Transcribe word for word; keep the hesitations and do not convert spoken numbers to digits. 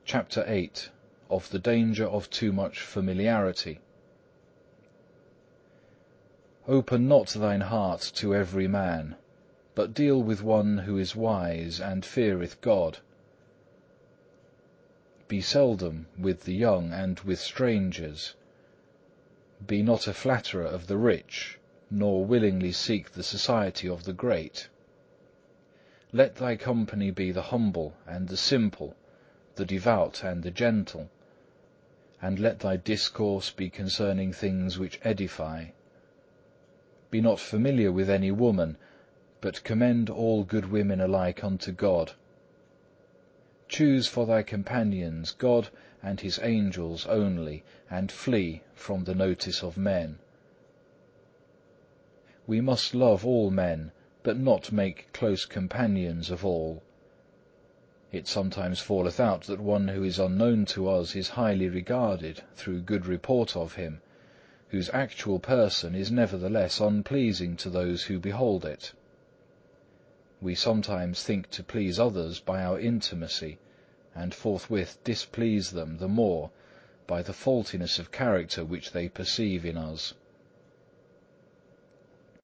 CHAPTER eight. Of the danger of too much familiarity. Open not thine heart to every man, but deal with one who is wise and feareth God. Be seldom with the young and with strangers. Be not a flatterer of the rich, nor willingly seek the society of the great. Let thy company be the humble and the simple, the devout and the gentle, and let thy discourse be concerning things which edify. Be not familiar with any woman, but commend all good women alike unto God. Choose for thy companions God and His angels only, and flee from the notice of men. We must love all men, but not make close companions of all. It sometimes falleth out that one who is unknown to us is highly regarded through good report of him, whose actual person is nevertheless unpleasing to those who behold it. We sometimes think to please others by our intimacy, and forthwith displease them the more by the faultiness of character which they perceive in us.